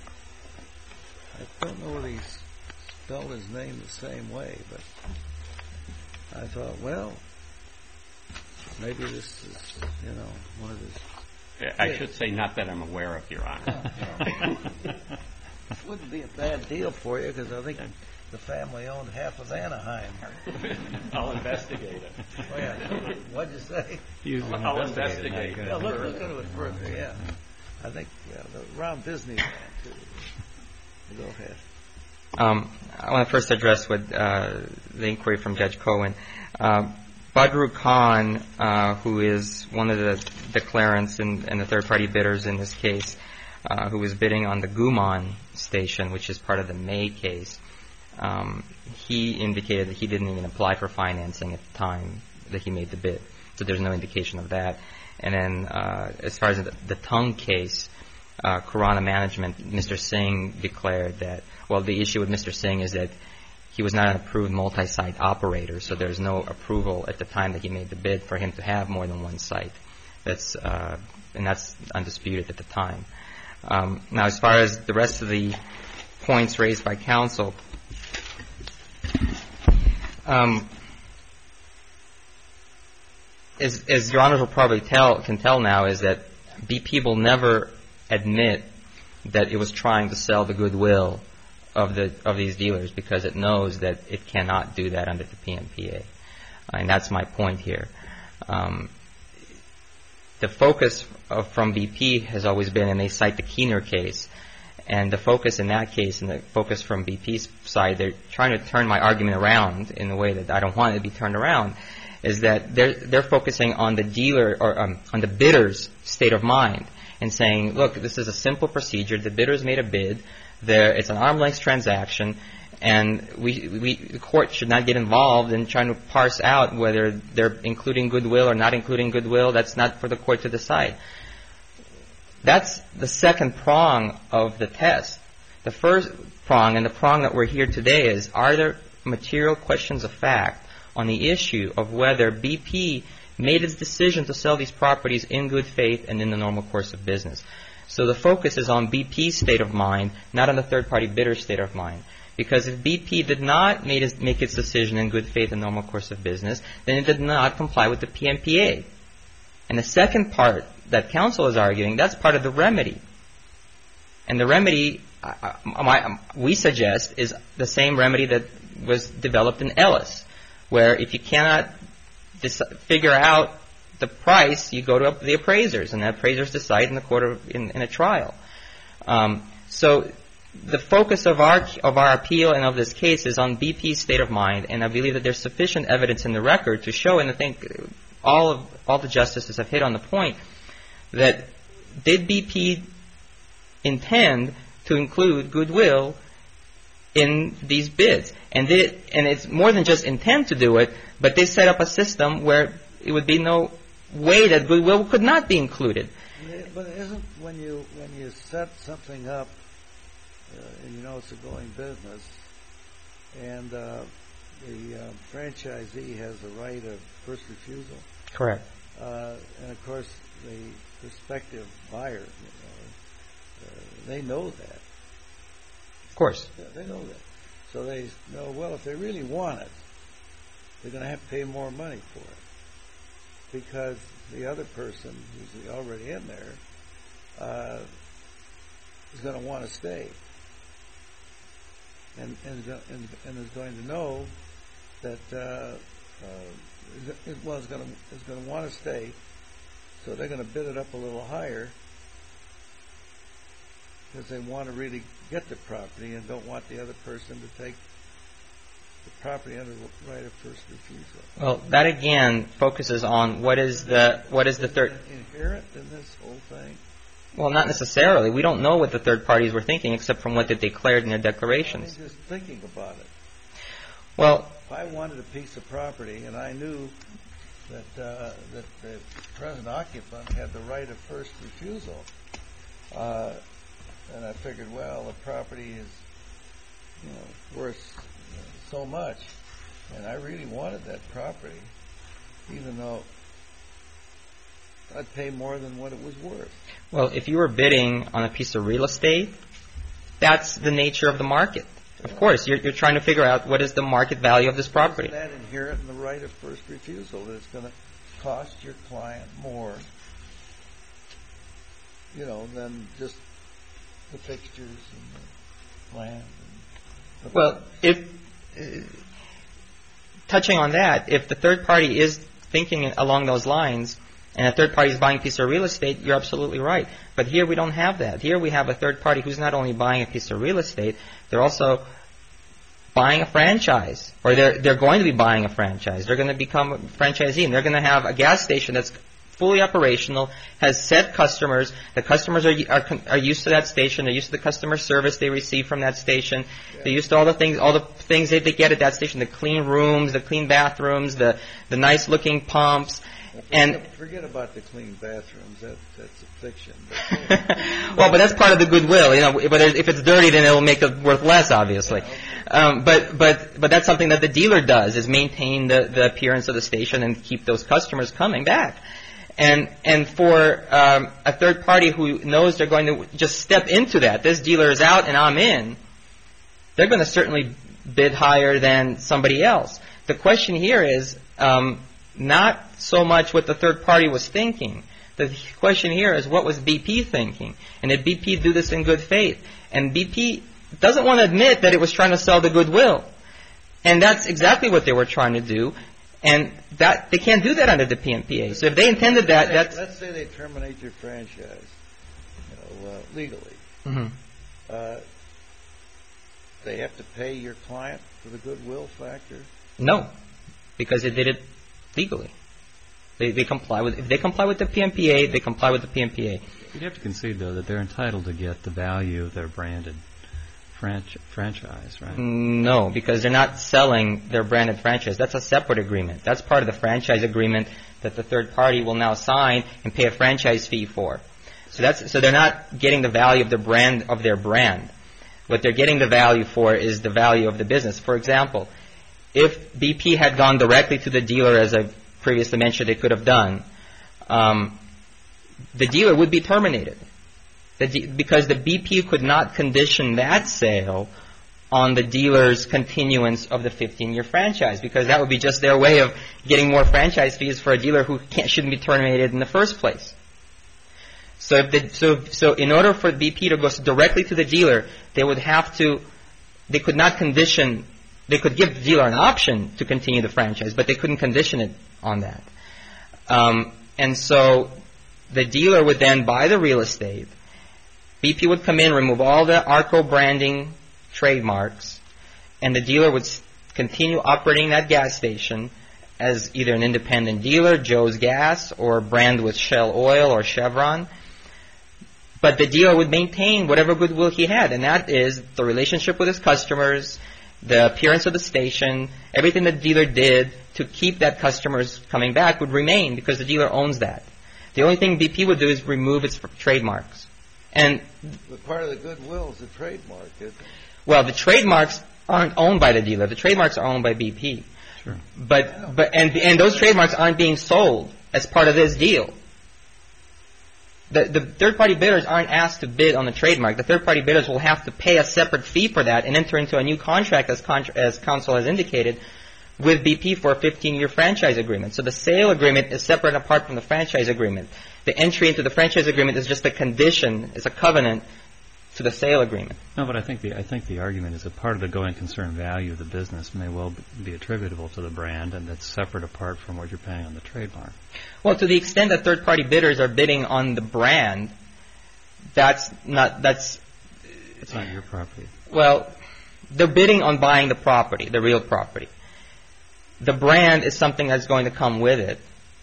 I don't know whether he spelled his name the same way, but I thought, well, maybe this is, one of his kids. I should say not that I'm aware of, Your Honor. It wouldn't be a bad deal for you, because I think the family owned half of Anaheim. I'll investigate it. Oh, yeah. What'd you say? I'll investigate it. Yeah, look into it further, yeah. I think around Disneyland, too. Go ahead. I want to first address what the inquiry from Judge Cohen. Badru Khan, who is one of the declarants and the third-party bidders in this case, who was bidding on the Guman station, which is part of the May case, he indicated that he didn't even apply for financing at the time that he made the bid. So there's no indication of that. And then as far as the Tung case, Corona Management, Mr. Singh declared that, well, the issue with Mr. Singh is that he was not an approved multi-site operator, so there's no approval at the time that he made the bid for him to have more than one site. And that's undisputed at the time. Now, as far as the rest of the points raised by counsel, as Your Honors will probably can tell now, is that BP will never admit that it was trying to sell the goodwill of these dealers, because it knows that it cannot do that under the PMPA. And that's my point here. The focus from BP has always been, and they cite the Keener case, and the focus in that case and the focus from BP's side, they're trying to turn my argument around in a way that I don't want it to be turned around, is that they're focusing on the dealer or on the bidder's state of mind and saying, look, this is a simple procedure. The bidder's made a bid. It's an arm's length transaction, And the court should not get involved in trying to parse out whether they're including goodwill or not including goodwill. That's not for the court to decide. That's the second prong of the test. The first prong, and the prong that we're here today, is are there material questions of fact on the issue of whether BP made its decision to sell these properties in good faith and in the normal course of business. So the focus is on BP's state of mind, not on the third-party bidder's state of mind. Because if BP did not make its decision in good faith and normal course of business, then it did not comply with the PMPA. And the second part that counsel is arguing, that's part of the remedy. And the remedy, we suggest, is the same remedy that was developed in Ellis, where if you cannot figure out the price, you go to the appraisers, and the appraisers decide in the court in a trial. So the focus of our appeal and of this case is on BP's state of mind, and I believe that there's sufficient evidence in the record to show, and I think all the justices have hit on the point, that did BP intend to include goodwill in these bids? And it's more than just intend to do it, but they set up a system where it would be no way that goodwill could not be included. But isn't when you set something up, and you know it's a going business, and the franchisee has the right of first refusal? Correct. And of course, the prospective buyer, they know that. Of course. Yeah, they know that. So they know, well, if they really want it, they're going to have to pay more money for it, because the other person who's already in there is going to want to stay, and is going to know that is going to want to stay, so they're going to bid it up a little higher because they want to really get the property and don't want the other person to take the property under the right of first refusal. Well, that again focuses on what is the third inherent in this whole thing. Well, not necessarily. We don't know what the third parties were thinking, except from what they declared in their declarations. I'm just thinking about it. Well, if I wanted a piece of property and I knew that the present occupant had the right of first refusal, and I figured, well, the property is worth so much, and I really wanted that property, even though I'd pay more than what it was worth. Well, if you were bidding on a piece of real estate, that's the nature of the market. Of course, you're trying to figure out what is the market value of this property. Isn't that inherent in the right of first refusal, that it's going to cost your client more, than just the fixtures and the land? Well, touching on that, if the third party is thinking along those lines, and a third party is buying a piece of real estate, you're absolutely right. But here we don't have that. Here we have a third party who's not only buying a piece of real estate, they're also buying a franchise, or they're going to be buying a franchise. They're going to become a franchisee, and they're going to have a gas station that's fully operational, has set customers. The customers are used to that station. They're used to the customer service they receive from that station. Yeah. They're used to all the things that they get at that station: the clean rooms, the clean bathrooms, the nice looking pumps. Forget about the clean bathrooms. That's a fiction. Well, but that's part of the goodwill. But if it's dirty, then it'll make it worth less, obviously. Yeah, okay. But that's something that the dealer does, is maintain the appearance of the station and keep those customers coming back. And for a third party who knows they're going to just step into that, this dealer is out and I'm in, they're going to certainly bid higher than somebody else. The question here is not so much what the third party was thinking. The question here is, what was BP thinking? And did BP do this in good faith? And BP doesn't want to admit that it was trying to sell the goodwill. And that's exactly what they were trying to do. And that they can't do that under the PMPA. So if they intended that, let's say they terminate your franchise, legally. Mm-hmm. They have to pay your client for the goodwill factor? No, because they did it legally. They comply with. If they comply with the PMPA, they comply with the PMPA. You'd have to concede, though, that they're entitled to get the value of their branded franchise, right? No, because they're not selling their branded franchise. That's a separate agreement. That's part of the franchise agreement that the third party will now sign and pay a franchise fee for. So they're not getting the value of their brand. What they're getting the value for is the value of the business. For example, if BP had gone directly to the dealer, as I previously mentioned, it could have done, the dealer would be terminated. Because the BP could not condition that sale on the dealer's continuance of the 15-year franchise, because that would be just their way of getting more franchise fees for a dealer who shouldn't be terminated in the first place. So in order for BP to go directly to the dealer, they could not condition, they could give the dealer an option to continue the franchise, but they couldn't condition it on that. And so the dealer would then buy the real estate. BP would come in, remove all the ARCO branding trademarks, and the dealer would continue operating that gas station as either an independent dealer, Joe's Gas, or brand with Shell Oil or Chevron. But the dealer would maintain whatever goodwill he had, and that is the relationship with his customers, the appearance of the station, everything the dealer did to keep that customers coming back would remain because the dealer owns that. The only thing BP would do is remove its trademarks. But part of the goodwill is the trademark, isn't it? Well, the trademarks aren't owned by the dealer. The trademarks are owned by BP. Sure. And those trademarks aren't being sold as part of this deal. The third-party bidders aren't asked to bid on the trademark. The third-party bidders will have to pay a separate fee for that and enter into a new contract, as counsel has indicated, with BP for a 15-year franchise agreement. So the sale agreement is separate and apart from the franchise agreement. The entry into the franchise agreement is just a condition, it's a covenant to the sale agreement. No, but I think the argument is that part of the going concern value of the business may well be attributable to the brand, and that's separate apart from what you're paying on the trademark. Well, to the extent that third-party bidders are bidding on the brand, it's not your property. Well, they're bidding on buying the property, the real property. The brand is something that's going to come with it.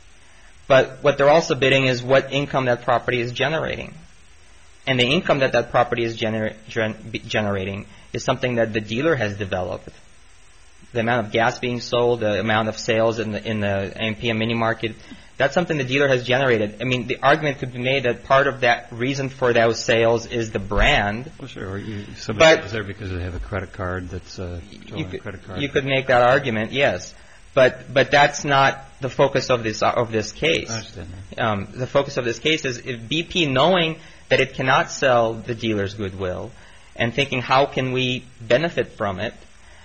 But what they're also bidding is what income that property is generating. And the income that property is generating is something that the dealer has developed. The amount of gas being sold, the amount of sales in the AMPM mini market, that's something the dealer has generated. I mean, the argument could be made that part of that reason for those sales is the brand. Well, sure. Or somebody goes there because they have a credit card that's credit card. You could make that argument, yes. But that's not the focus of this case. I understand. The focus of this case is if BP, knowing that it cannot sell the dealer's goodwill and thinking how can we benefit from it,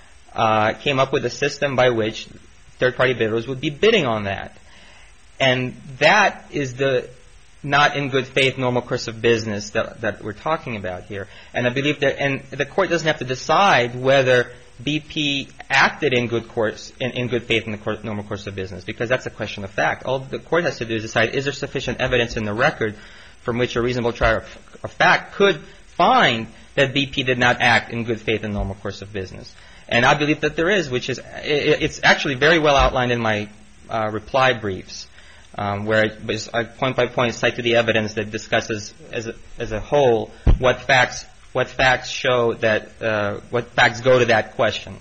came up with a system by which third-party bidders would be bidding on that. And that is the not in good faith normal course of business that we're talking about here. And I believe the court doesn't have to decide whether BP acted in good faith in the normal course of business, because that's a question of fact. All the court has to do is decide, is there sufficient evidence in the record from which a reasonable trier of fact could find that BP did not act in good faith in normal course of business. And I believe that there is, which is, it's actually very well outlined in my reply briefs, where I point by point cite to the evidence that discusses as a whole what facts show that, what facts go to that question.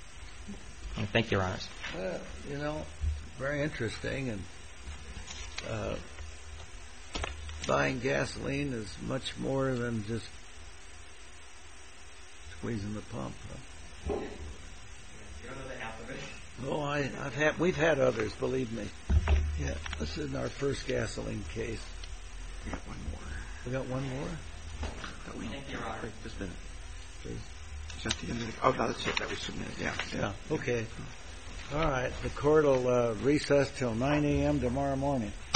And thank you, Your Honors. Well, very interesting. And buying gasoline is much more than just squeezing the pump. Huh? You don't know the half of it? No, we've had others, believe me. Yeah, this is our first gasoline case. We got one more. We got one more? Thank you, Your Honor. Just a minute. Is that the end of it? Oh, no, that's it. That was submitted. Yeah. Okay. All right. The court will recess till 9 a.m. tomorrow morning.